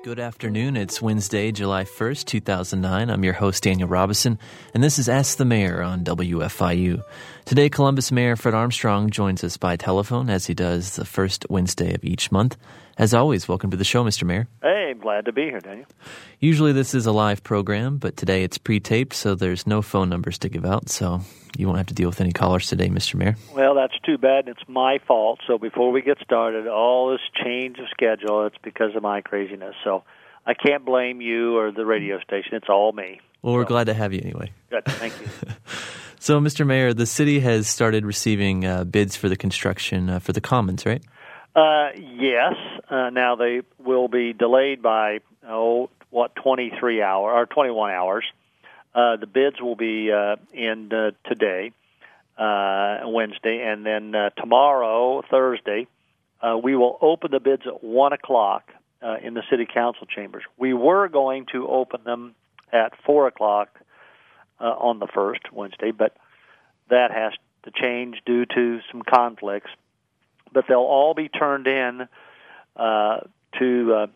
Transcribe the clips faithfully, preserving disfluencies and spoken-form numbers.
Good afternoon. It's Wednesday, July first, two thousand nine. I'm your host, Daniel Robison, and this is Ask the Mayor on W F I U. Today, Columbus Mayor Fred Armstrong joins us by telephone, as he does the first Wednesday of each month. As always, welcome to the show, Mister Mayor. Hey, I'm glad to be here, Daniel. Usually this is a live program, but today it's pre-taped, so there's no phone numbers to give out, so you won't have to deal with any callers today, Mister Mayor. Well, that's too bad. It's my fault. So before we get started, all this change of schedule, it's because of my craziness. So I can't blame you or the radio station. It's all me. Well, we're so. glad to have you anyway. Good. Thank you. So, Mister Mayor, the city has started receiving uh, bids for the construction uh, for the Commons, right? Uh, yes. Uh, now they will be delayed by, oh, what, twenty-three hours or twenty-one hours. Uh, the bids will be uh, in uh, today, uh, Wednesday, and then uh, tomorrow, Thursday, uh, we will open the bids at one o'clock uh, in the city council chambers. We were going to open them at four o'clock uh, on the first Wednesday, but that has to change due to some conflicts. But they'll all be turned in uh, to uh,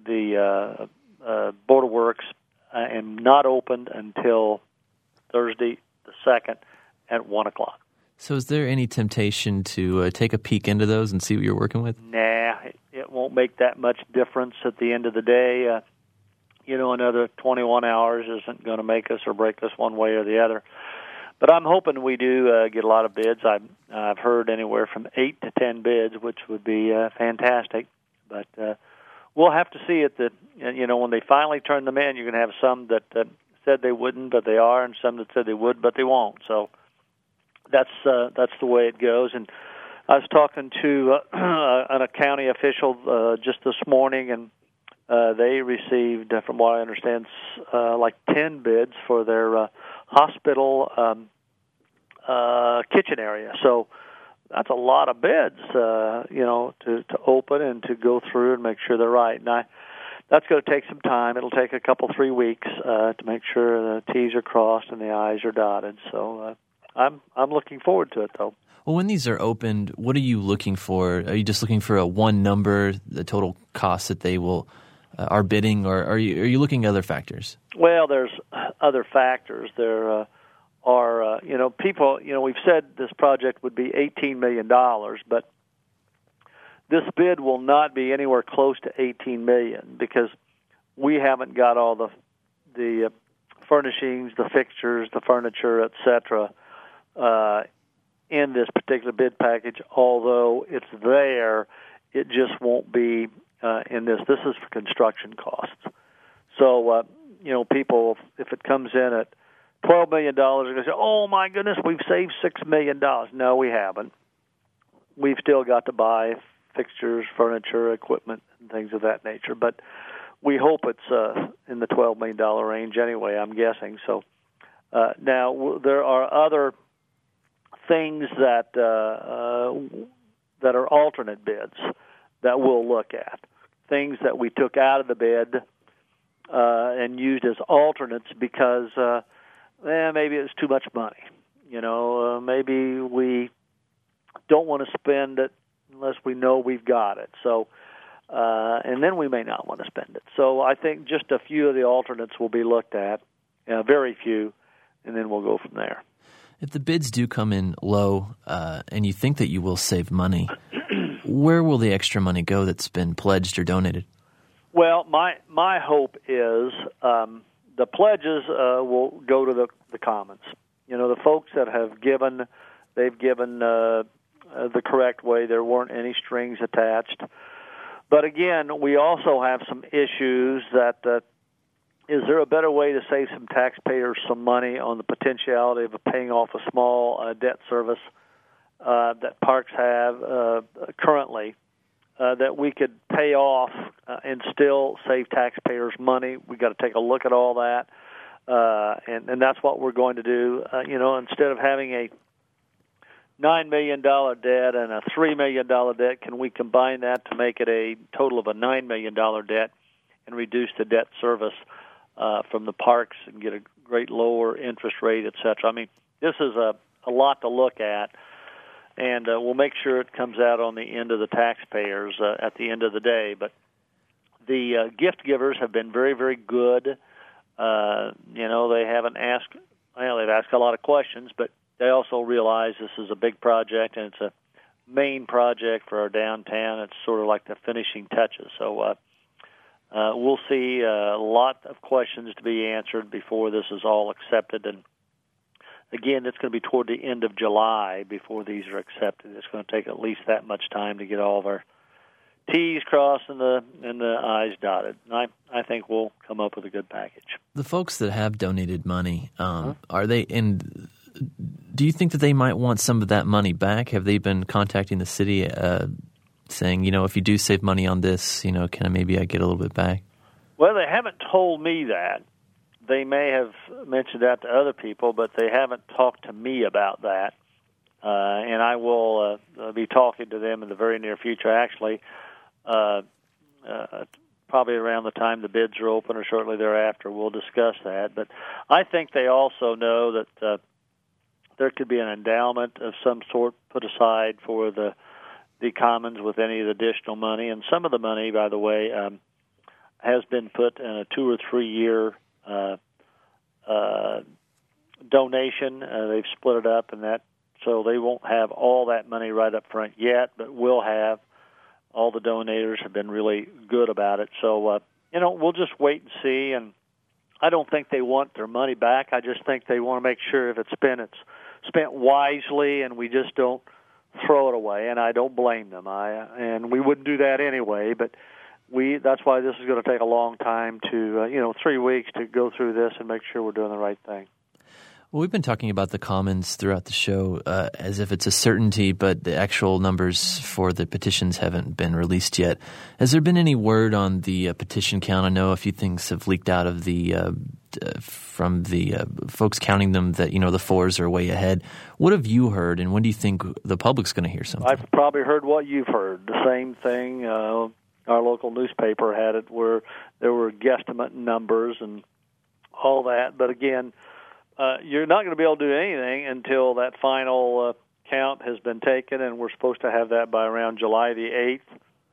the uh, uh, Board of Works uh, and not opened until Thursday the second at one o'clock. So is there any temptation to uh, take a peek into those and see what you're working with? Nah, it, it won't make that much difference at the end of the day. Uh, you know, another twenty-one hours isn't going to make us or break us one way or the other. But I'm hoping we do uh, get a lot of bids. I've, I've heard anywhere from eight to ten bids, which would be uh, fantastic. But uh, we'll have to see it. That you know, when they finally turn them in, you're going to have some that uh, said they wouldn't, but they are, and some that said they would, but they won't. So that's uh, that's the way it goes. And I was talking to uh, a county official uh, just this morning, and uh, they received, uh, from what I understand, uh, like ten bids for their uh, hospital um, uh, kitchen area. So that's a lot of bids, uh, you know, to, to open and to go through and make sure they're right. And I, that's going to take some time. It'll take a couple, three weeks uh, to make sure the T's are crossed and the I's are dotted. So uh, I'm I'm looking forward to it, though. Well, when these are opened, what are you looking for? Are you just looking for a one number, the total cost that they will uh, are bidding, or are you are you looking at other factors? Well, there's other factors. There uh, are, uh, you know, people, you know, we've said this project would be eighteen million dollars, but this bid will not be anywhere close to eighteen million dollars because we haven't got all the the uh, furnishings, the fixtures, the furniture, et cetera, uh, in this particular bid package. Although it's there, it just won't be uh, in this. This is for construction costs. So, uh, you know, people, if it comes in at twelve million dollars, they're going to say, oh, my goodness, we've saved six million dollars. No, we haven't. We've still got to buy fixtures, furniture, equipment, and things of that nature. But we hope it's uh, in the twelve million dollars range anyway, I'm guessing. So uh, now w- there are other things that uh, uh, that are alternate bids that we'll look at, things that we took out of the bid uh, and used as alternates because uh, eh, maybe it's too much money. You know, uh, maybe we don't want to spend it unless we know we've got it. So, uh, and then we may not want to spend it. So I think just a few of the alternates will be looked at, uh, very few, and then we'll go from there. If the bids do come in low uh, and you think that you will save money, where will the extra money go that's been pledged or donated? Well, my my hope is um, the pledges uh, will go to the, the Commons. You know, the folks that have given, they've given uh, uh, the correct way. There weren't any strings attached. But again, we also have some issues that uh, is there a better way to save some taxpayers some money on the potentiality of paying off a small uh, debt service uh, that parks have uh, currently uh, that we could pay off uh, and still save taxpayers money? We've got to take a look at all that, uh, and, and that's what we're going to do. Uh, you know, instead of having a nine million dollars debt and a three million dollars debt, can we combine that to make it a total of a nine million dollars debt and reduce the debt service uh, from the parks and get a great lower interest rate, et cetera? I mean, this is a, a lot to look at, and uh, we'll make sure it comes out on the end of the taxpayers uh, at the end of the day. But The uh, gift givers have been very, very good. Uh, you know, they haven't asked, well, they've asked a lot of questions, but they also realize this is a big project and it's a main project for our downtown. It's sort of like the finishing touches. So uh, uh, we'll see a lot of questions to be answered before this is all accepted. And again, it's going to be toward the end of July before these are accepted. It's going to take at least that much time to get all of our T's crossed and the and the I's dotted. And I I think we'll come up with a good package. The folks that have donated money, um, huh? are they in? Do you think that they might want some of that money back? Have they been contacting the city, uh, saying, you know, if you do save money on this, you know, can I maybe I get a little bit back? Well, they haven't told me that. They may have mentioned that to other people, but they haven't talked to me about that. Uh, and I will uh, be talking to them in the very near future, actually. Uh, uh, probably around the time the bids are open or shortly thereafter, we'll discuss that. But I think they also know that uh, there could be an endowment of some sort put aside for the the commons with any of the additional money. And some of the money, by the way, um, has been put in a two or three year uh, uh, donation. Uh, they've split it up, and that so they won't have all that money right up front yet, but will have. All the donators have been really good about it. So, uh, you know, we'll just wait and see. And I don't think they want their money back. I just think they want to make sure if it's spent, it's spent wisely, and we just don't throw it away. And I don't blame them. I and we wouldn't do that anyway. But we that's why this is going to take a long time to, uh, you know, three weeks to go through this and make sure we're doing the right thing. Well, we've been talking about the commons throughout the show uh, as if it's a certainty, but the actual numbers for the petitions haven't been released yet. Has there been any word on the uh, petition count? I know a few things have leaked out of the uh, uh, from the uh, folks counting them that, you know, the fours are way ahead. What have you heard, and when do you think the public's going to hear something? I've probably heard what you've heard. The same thing. Uh, our local newspaper had it where there were guesstimate numbers and all that. But again, Uh, you're not going to be able to do anything until that final uh, count has been taken, and we're supposed to have that by around July the eighth.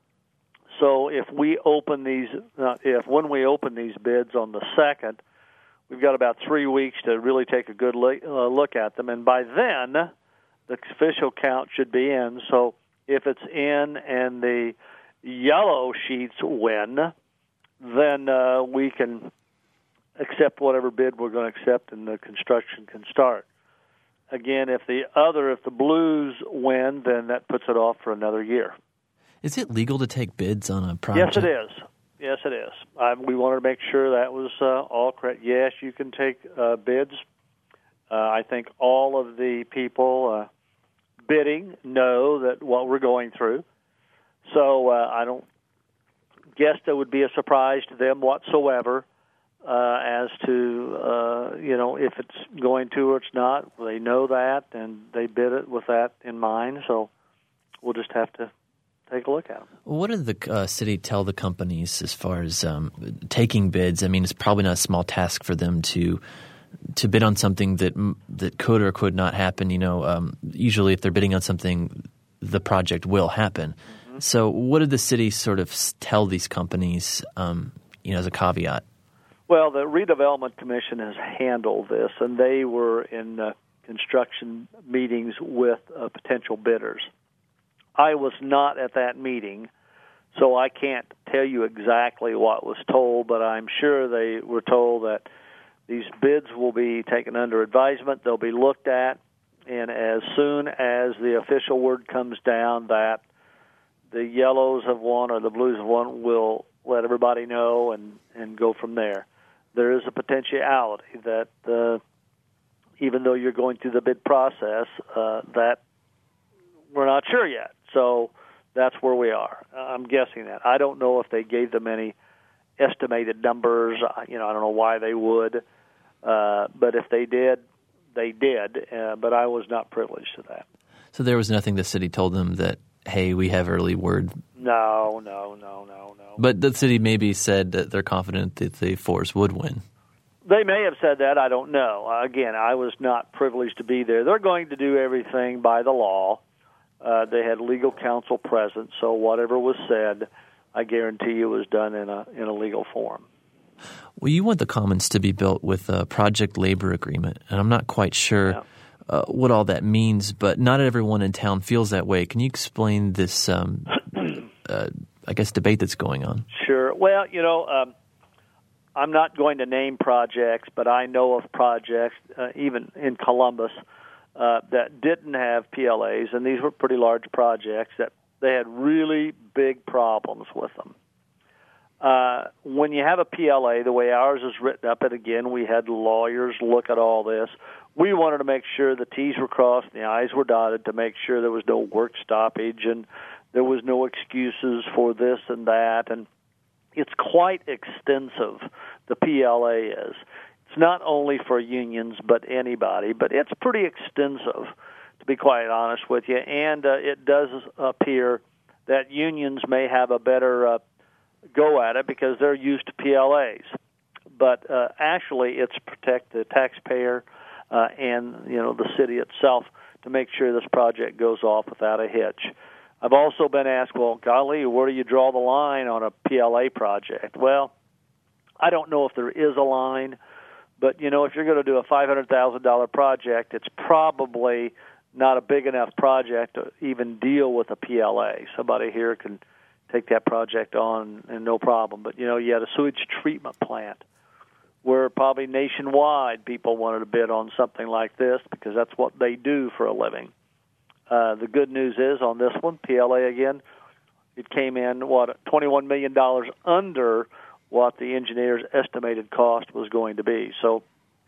So if we open these, uh, if when we open these bids on the second, we've got about three weeks to really take a good look, uh, look at them, and by then the official count should be in. So if it's in and the yellow sheets win, then uh, we can accept whatever bid we're going to accept, and the construction can start. Again, if the other, if the blues win, then that puts it off for another year. Is it legal to take bids on a project? Yes, it is. Yes, it is. I, we wanted to make sure that was uh, all correct. Yes, you can take uh, bids. Uh, I think all of the people uh, bidding know that what we're going through. So uh, I don't guess that would be a surprise to them whatsoever. Uh, as to, uh, you know, if it's going to or it's not. They know that, and they bid it with that in mind, so we'll just have to take a look at them. What did the uh, city tell the companies as far as um, taking bids? I mean, it's probably not a small task for them to to bid on something that that could or could not happen. You know, um, usually if they're bidding on something, the project will happen. Mm-hmm. So what did the city sort of tell these companies, um, you know, as a caveat? Well, the Redevelopment Commission has handled this, and they were in uh, construction meetings with uh, potential bidders. I was not at that meeting, so I can't tell you exactly what was told, but I'm sure they were told that these bids will be taken under advisement, they'll be looked at, and as soon as the official word comes down that the yellows have won or the blues have won, we'll let everybody know and, and go from there. There is a potentiality that uh, even though you're going through the bid process, uh, that we're not sure yet. So that's where we are. I'm guessing that. I don't know if they gave them any estimated numbers. You know, I don't know why they would. Uh, but if they did, they did. Uh, but I was not privileged to that. So there was nothing the city told them that, hey, we have early word? No, no, no, no, no. But the city maybe said that they're confident that the fours would win. They may have said that. I don't know. Again, I was not privileged to be there. They're going to do everything by the law. Uh, they had legal counsel present, so whatever was said I guarantee you it was done in a in a legal form. Well, you want the commons to be built with a project labor agreement, and I'm not quite sure yeah. uh, what all that means, but not everyone in town feels that way. Can you explain this, um, uh, I guess, debate that's going on? Sure. Well, you know, um, I'm not going to name projects, but I know of projects, uh, even in Columbus, uh, that didn't have P L As, and these were pretty large projects that they had really big problems with them. Uh, when you have a P L A, the way ours is written up, and again, we had lawyers look at all this, we wanted to make sure the T's were crossed and the I's were dotted to make sure there was no work stoppage and there was no excuses for this and that. And it's quite extensive, the P L A is. It's not only for unions but anybody, but it's pretty extensive, to be quite honest with you. And uh, it does appear that unions may have a better uh, go at it because they're used to P L As. But uh, actually, it's to protect the taxpayer uh, and you know the city itself to make sure this project goes off without a hitch. I've also been asked, well, golly, where do you draw the line on a P L A project? Well, I don't know if there is a line, but, you know, if you're going to do a five hundred thousand dollars project, it's probably not a big enough project to even deal with a P L A. Somebody here can take that project on and no problem. But, you know, you had a sewage treatment plant where probably nationwide people wanted to bid on something like this because that's what they do for a living. Uh, the good news is on this one, P L A again, it came in, what, twenty-one million dollars under what the engineer's estimated cost was going to be. So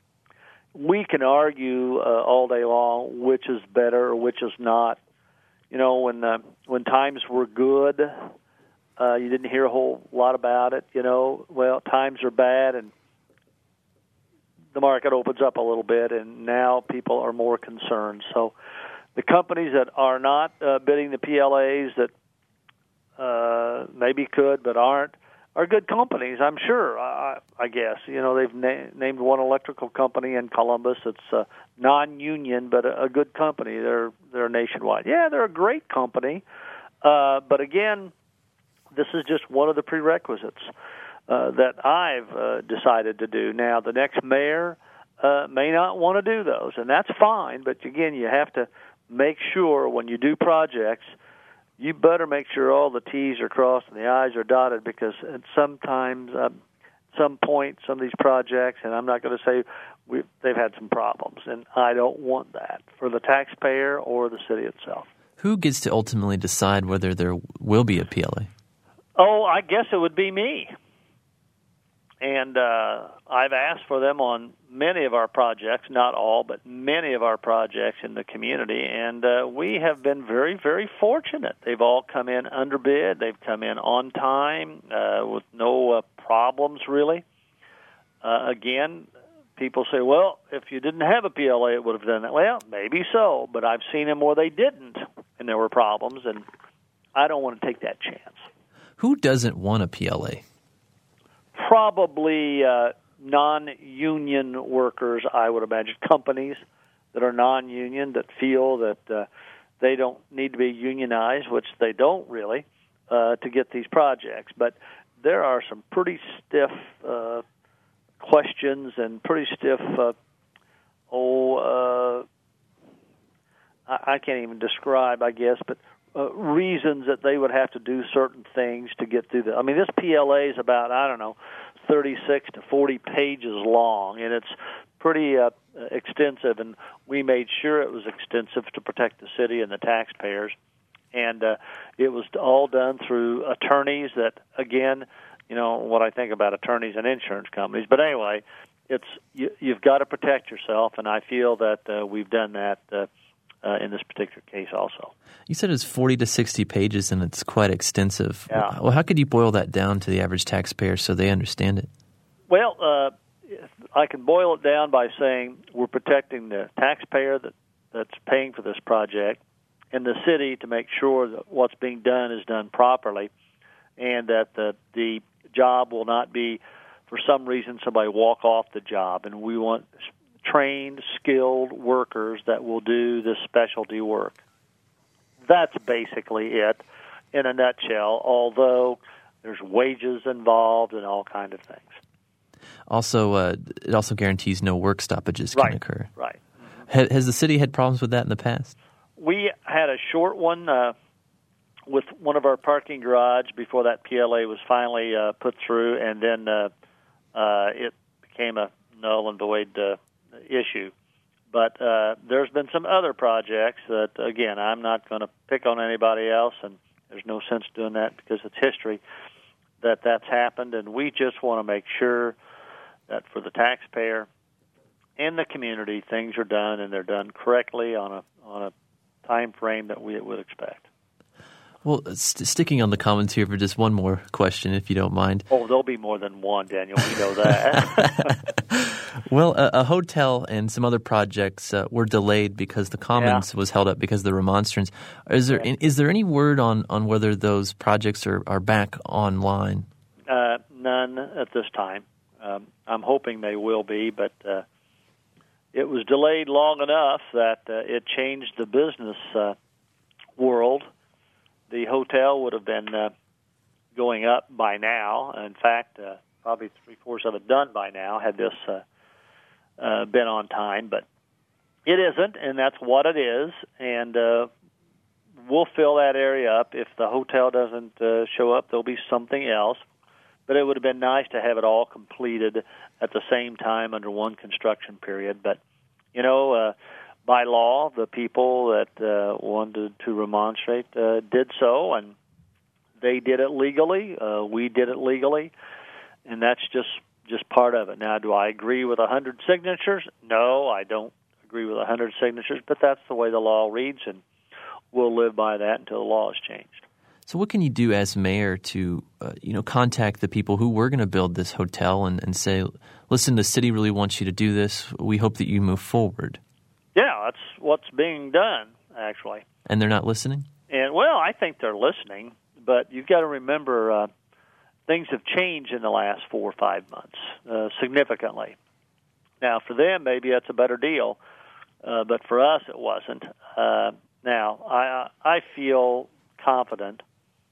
we can argue uh, all day long which is better or which is not. You know, when uh, when times were good, uh, you didn't hear a whole lot about it. You know, well, times are bad and the market opens up a little bit, and now people are more concerned. So the companies that are not uh, bidding the P L As that uh, maybe could but aren't are good companies, I'm sure, I, I guess. You know, they've na- named one electrical company in Columbus. It's uh, non-union but a, a good company. They're they're nationwide. Yeah, they're a great company. Uh, but again, this is just one of the prerequisites uh, that I've uh, decided to do. Now, the next mayor uh, may not want to do those, and that's fine. But again, you have to make sure when you do projects, you better make sure all the T's are crossed and the I's are dotted, because at sometimes, um, some point, some of these projects, and I'm not going to say we've, they've had some problems, and I don't want that for the taxpayer or the city itself. Who gets to ultimately decide whether there will be a P L A? Oh, I guess it would be me. And uh, I've asked for them on many of our projects, not all, but many of our projects in the community, and uh, we have been very, very fortunate. They've all come in under bid. They've come in on time uh, with no uh, problems, really. Uh, again, people say, well, if you didn't have a P L A, it would have done that. Well, maybe so, but I've seen them where they didn't, and there were problems, and I don't want to take that chance. Who doesn't want a P L A? Probably uh, non-union workers, I would imagine, companies that are non-union that feel that uh, they don't need to be unionized, which they don't really, uh, to get these projects. But there are some pretty stiff uh, questions and pretty stiff, uh, oh, uh, I-, I can't even describe, I guess, but Uh, reasons that they would have to do certain things to get through the. I mean, this P L A is about, I don't know, thirty-six to forty pages long, and it's pretty uh, extensive, and we made sure it was extensive to protect the city and the taxpayers. And uh, it was all done through attorneys that, again, you know, what I think about attorneys and insurance companies. But anyway, it's you, you've got to protect yourself, and I feel that uh, we've done that uh, Uh, in this particular case also. You said it's forty to sixty pages, and it's quite extensive. Yeah. Well, how could you boil that down to the average taxpayer so they understand it? Well, uh, I can boil it down by saying we're protecting the taxpayer that, that's paying for this project and the city to make sure that what's being done is done properly, and that the, the job will not be, for some reason, somebody walk off the job. And we want trained, skilled workers that will do this specialty work. That's basically it in a nutshell, although there's wages involved and all kind of things. Also, uh, it also guarantees no work stoppages can right. occur. Right. Ha- has the city had problems with that in the past? We had a short one uh, with one of our parking garage before that P L A was finally uh, put through, and then uh, uh, it became a null and void uh, issue. But uh, there's been some other projects that, again, I'm not going to pick on anybody else, and there's no sense doing that because it's history, that that's happened. And we just want to make sure that for the taxpayer and the community, things are done, and they're done correctly on a on a time frame that we would expect. Well, st- sticking on the comments here for just one more question, if you don't mind. Oh, there'll be more than one, Daniel. We know that. Well, a, a hotel and some other projects uh, were delayed because the Commons yeah. was held up because of the remonstrance. Is there yeah. is there any word on, on whether those projects are, are back online? Uh, none at this time. Um, I'm hoping they will be, but uh, it was delayed long enough that uh, it changed the business uh, world. The hotel would have been uh, going up by now. In fact, uh, probably three-fourths of it done by now had this uh, uh, been on time. But it isn't, and that's what it is. And uh, we'll fill that area up. If the hotel doesn't uh, show up, there'll be something else. But it would have been nice to have it all completed at the same time under one construction period. But, you know, uh, by law, the people that uh, wanted to remonstrate uh, did so, and they did it legally. Uh, we did it legally, and that's just, just part of it. Now, do I agree with one hundred signatures? No, I don't agree with one hundred signatures, but that's the way the law reads, and we'll live by that until the law is changed. So what can you do as mayor to, uh, you know, contact the people who were going to build this hotel and, and say, listen, the city really wants you to do this. We hope that you move forward. Yeah, that's what's being done, actually. And they're not listening? And well, I think they're listening, but you've got to remember uh, things have changed in the last four or five months uh, significantly. Now, for them, maybe that's a better deal, uh, but for us, it wasn't. Uh, now, I I feel confident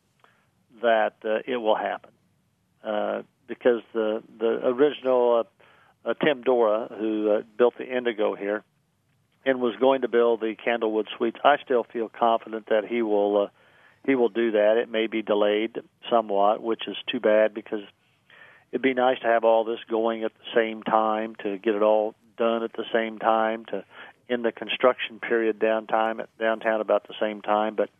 that uh, it will happen uh, because the the original uh, uh, Tim Dora, who uh, built the Indigo here and was going to build the Candlewood Suites, I still feel confident that he will uh, he will do that. It may be delayed somewhat, which is too bad because it'd be nice to have all this going at the same time, to get it all done at the same time, to end the construction period downtown at downtown about the same time, but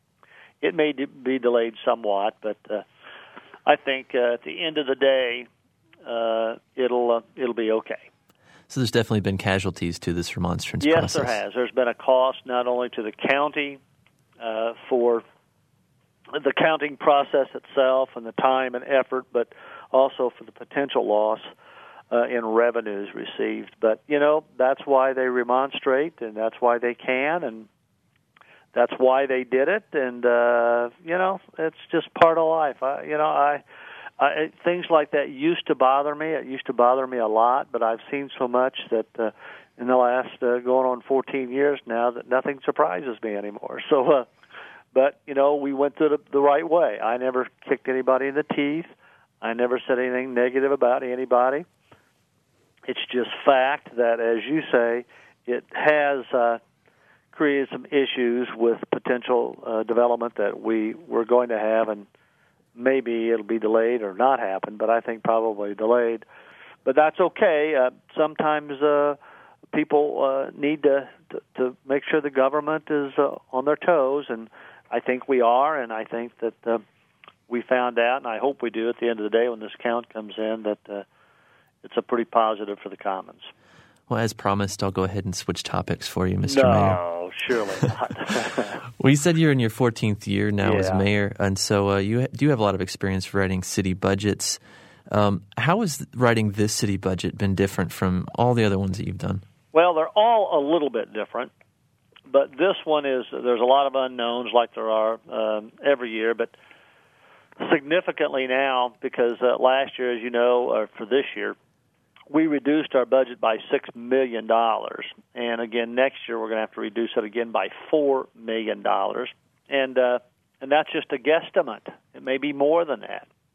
it may be delayed somewhat, but uh, I think uh, at the end of the day, uh, it'll uh, it'll be okay. So there's definitely been casualties to this remonstrance yes, process. Yes, there has. There's been a cost not only to the county uh, for the counting process itself and the time and effort, but also for the potential loss uh, in revenues received. But, you know, that's why they remonstrate, and that's why they can, and that's why they did it, and uh, you know, it's just part of life. I, you know, I, I things like that used to bother me. It used to bother me a lot, but I've seen so much that uh, in the last uh, going on fourteen years now that nothing surprises me anymore. So, uh, but you know, we went through the, the right way. I never kicked anybody in the teeth. I never said anything negative about anybody. It's just fact that, as you say, it has. Uh, created some issues with potential uh, development that we were going to have, and maybe it'll be delayed or not happen, but I think probably delayed. But that's okay. Uh, sometimes uh, people uh, need to, to, to make sure the government is uh, on their toes, and I think we are, and I think that uh, we found out, and I hope we do at the end of the day when this count comes in, that uh, it's a pretty positive for the Commons. Well, as promised, I'll go ahead and switch topics for you, Mister no, Mayor. No, surely not. Well, you said you're in your fourteenth year now yeah. as mayor, and so uh, you do have a lot of experience writing city budgets. Um, how has writing this city budget been different from all the other ones that you've done? Well, they're all a little bit different, but this one is, there's a lot of unknowns like there are um, every year, but significantly now, because uh, last year, as you know, or for this year, we reduced our budget by six million dollars. And again, next year we're going to have to reduce it again by four million dollars. And uh, and that's just a guesstimate. It may be more than that.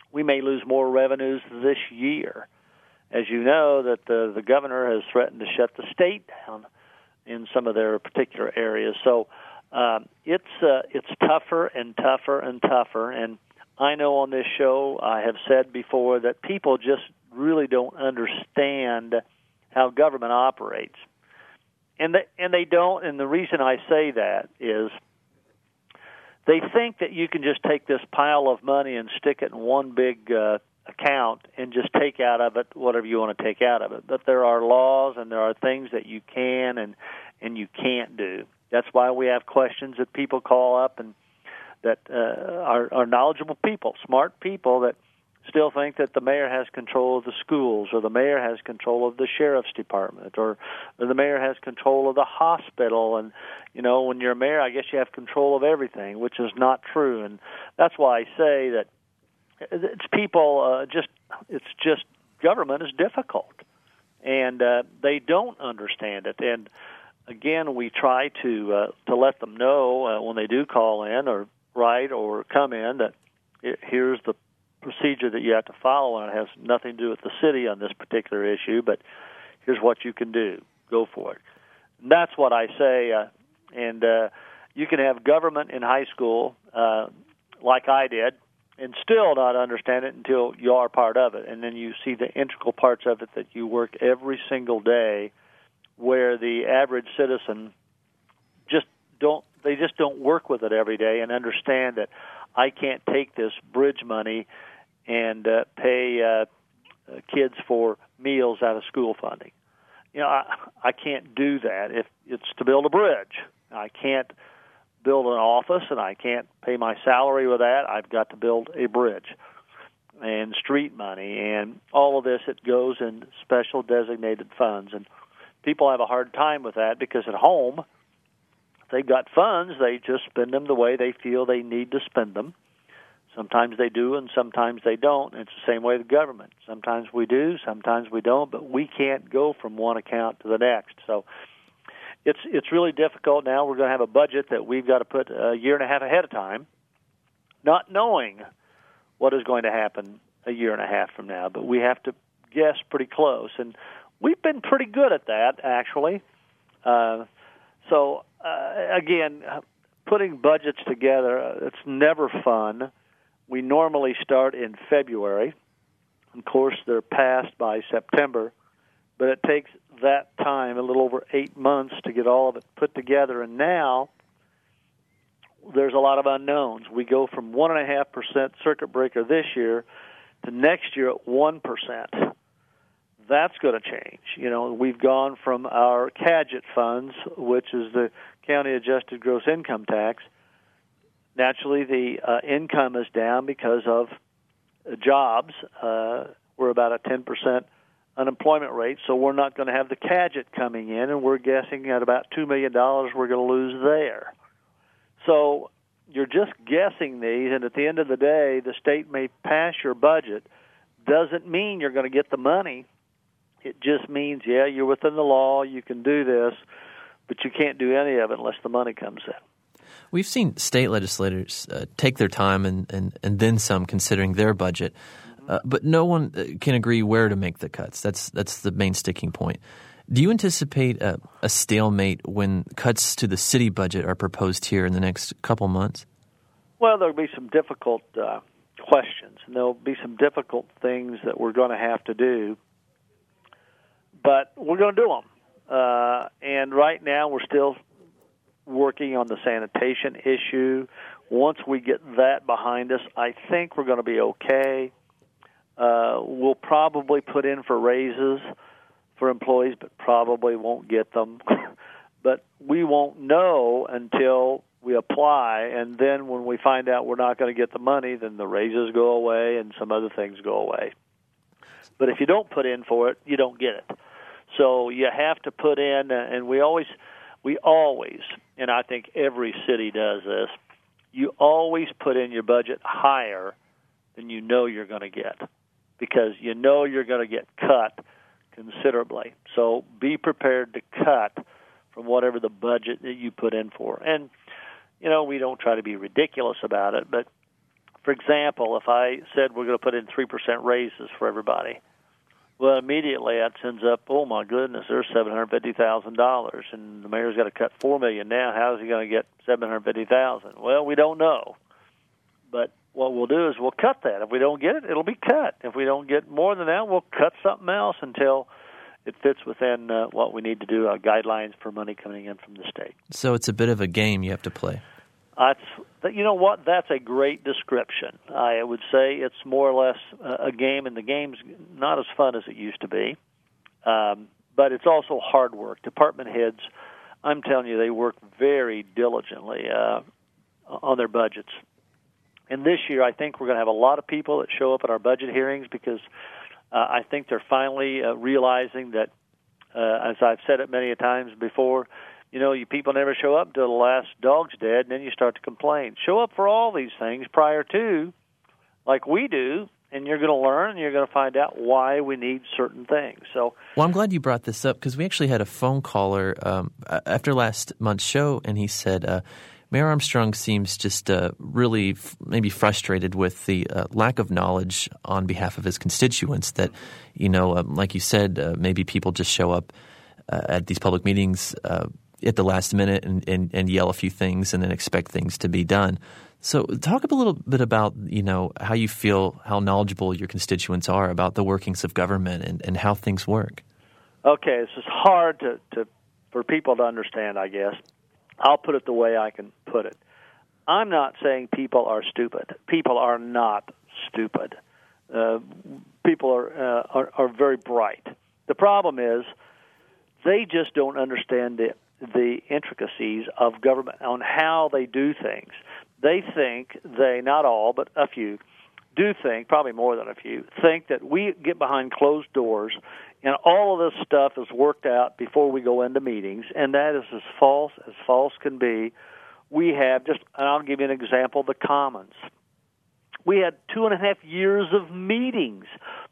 we may lose more revenues this year. As you know, that the, the governor has threatened to shut the state down in some of their particular areas. So um, it's uh, it's tougher and tougher and tougher. And I know on this show I have said before that people just really don't understand how government operates. And they, and they don't, and the reason I say that is they think that you can just take this pile of money and stick it in one big uh, account and just take out of it whatever you want to take out of it. But there are laws and there are things that you can and, and you can't do. That's why we have questions that people call up and that uh, are, are knowledgeable people, smart people that still think that the mayor has control of the schools or the mayor has control of the sheriff's department or, or the mayor has control of the hospital. And, you know, when you're a mayor, I guess you have control of everything, which is not true. And that's why I say that it's people uh, just, it's just government is difficult. And uh, they don't understand it. And, again, we try to uh, to let them know uh, when they do call in or write or come in that it, here's the procedure that you have to follow, and it has nothing to do with the city on this particular issue, but here's what you can do. Go for it. And that's what I say, uh, and uh, you can have government in high school uh, like I did and still not understand it until you are part of it, and then you see the integral parts of it that you work every single day where the average citizen just don't, they just don't work with it every day and understand that I can't take this bridge money and uh, pay uh, uh, kids for meals out of school funding. You know, I, I can't do that if it's to build a bridge. I can't build an office, and I can't pay my salary with that. I've got to build a bridge and street money and all of this. It goes in special designated funds, and people have a hard time with that because at home, if they've got funds, they just spend them the way they feel they need to spend them. Sometimes they do, and sometimes they don't. It's the same way with government. Sometimes we do, sometimes we don't, but we can't go from one account to the next. So it's it's really difficult now. We're going to have a budget that we've got to put a year and a half ahead of time, not knowing what is going to happen a year and a half from now, but we have to guess pretty close. And we've been pretty good at that, actually. Uh, so, uh, again, putting budgets together, uh, it's never fun. We normally start in February. Of course, they're passed by September, but it takes that time, a little over eight months, to get all of it put together. And now there's a lot of unknowns. We go from one point five percent circuit breaker this year to next year at one percent. That's going to change. You know, we've gone from our CAGIT funds, which is the county adjusted gross income tax. Naturally, the uh, income is down because of uh, jobs. Uh, we're about a ten percent unemployment rate, so we're not going to have the CAGIT coming in, and we're guessing at about two million dollars we're going to lose there. So you're just guessing these, and at the end of the day, the state may pass your budget. Doesn't mean you're going to get the money. It just means, yeah, you're within the law, you can do this, but you can't do any of it unless the money comes in. We've seen state legislators uh, take their time and, and, and then some considering their budget, uh, but no one can agree where to make the cuts. That's that's the main sticking point. Do you anticipate a, a stalemate when cuts to the city budget are proposed here in the next couple months? Well, there'll be some difficult uh, questions, and there'll be some difficult things that we're going to have to do, but we're going to do them. Uh, and right now we're still working on the sanitation issue. Once we get that behind us, I think we're going to be okay. Uh, we'll probably put in for raises for employees, but probably won't get them. But we won't know until we apply, and then when we find out we're not going to get the money, then the raises go away and some other things go away. But if you don't put in for it, you don't get it. So you have to put in, and we always, we always, and I think every city does this, you always put in your budget higher than you know you're going to get, because you know you're going to get cut considerably. So be prepared to cut from whatever the budget that you put in for. And, you know, we don't try to be ridiculous about it, but for example, if I said we're going to put in three percent raises for everybody, well, immediately that sends up, oh, my goodness, there's seven hundred fifty thousand dollars, and the mayor's got to cut four million dollars now. How is he going to get seven hundred fifty thousand dollars? Well, we don't know. But what we'll do is we'll cut that. If we don't get it, it'll be cut. If we don't get more than that, we'll cut something else until it fits within uh, what we need to do, uh, guidelines for money coming in from the state. So it's a bit of a game you have to play. Uh, it's, you know what? That's a great description. I would say it's more or less uh, a game, and the game's not as fun as it used to be. Um, but it's also hard work. Department heads, I'm telling you, they work very diligently uh, on their budgets. And this year, I think we're going to have a lot of people that show up at our budget hearings because uh, I think they're finally uh, realizing that, uh, as I've said it many a times before, you know, you people never show up until the last dog's dead, and then you start to complain. Show up for all these things prior to, like we do, and you're going to learn, and you're going to find out why we need certain things. So, well, I'm glad you brought this up because we actually had a phone caller um, after last month's show, and he said, uh, Mayor Armstrong seems just uh, really f- maybe frustrated with the uh, lack of knowledge on behalf of his constituents that, you know, um, like you said, uh, maybe people just show up uh, at these public meetings uh, at the last minute and, and, and yell a few things and then expect things to be done. So talk a little bit about, you know, how you feel, how knowledgeable your constituents are about the workings of government and, and how things work. Okay, this is hard to, to for people to understand, I guess. I'll put it the way I can put it. I'm not saying people are stupid. People are not stupid. Uh, people are, uh, are are very bright. The problem is they just don't understand the the intricacies of government on how they do things. They think, they, not all, but a few, do think, probably more than a few, think that we get behind closed doors and all of this stuff is worked out before we go into meetings, and that is as false as false can be. We have just, and I'll give you an example, the Commons. We had two and a half years of meetings,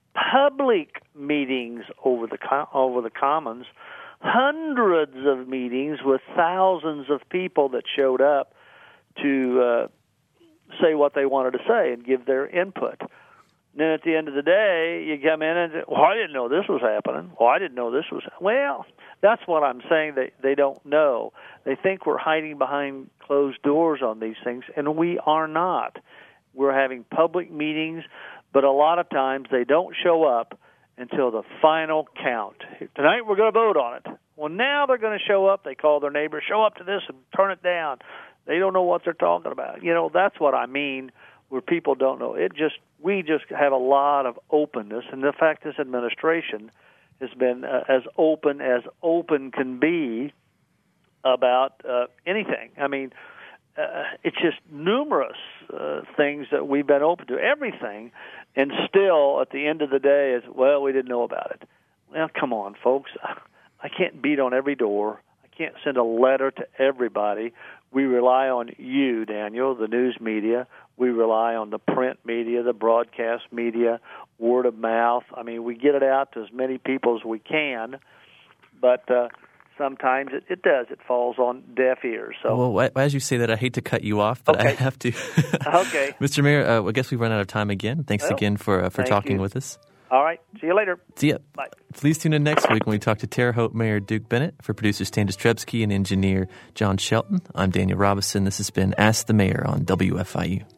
public meetings over the over the Commons, hundreds of meetings with thousands of people that showed up to uh, say what they wanted to say and give their input. And then at the end of the day, you come in and say, well, I didn't know this was happening. Well, I didn't know this was happening. Well, that's what I'm saying. They, they don't know. They think we're hiding behind closed doors on these things, and we are not. We're having public meetings, but a lot of times they don't show up until the final count. Tonight we're going to vote on it. Well, now they're going to show up. They call their neighbor, show up to this and turn it down. They don't know what they're talking about. You know, that's what I mean, where people don't know. It just we just have a lot of openness, and the fact this administration has been uh, as open as open can be about uh, anything. I mean, uh, it's just numerous uh, things that we've been open to, everything, and still at the end of the day is, well, we didn't know about it. Well, come on, folks. I can't beat on every door. I can't send a letter to everybody. We rely on you, Daniel, the news media. We rely on the print media, the broadcast media, word of mouth. I mean, we get it out to as many people as we can, but uh, sometimes it, it does. It falls on deaf ears. So, well, as you say that, I hate to cut you off, but okay. I have to. Okay. Mister Mayor, uh, I guess we've run out of time again. Thanks well, again for uh, for talking you. with us. All right. See you later. See ya. Bye. Please tune in next week when we talk to Terre Haute Mayor Duke Bennett. For producer Stan Destrebsky and engineer John Shelton, I'm Daniel Robison. This has been Ask the Mayor on W F I U.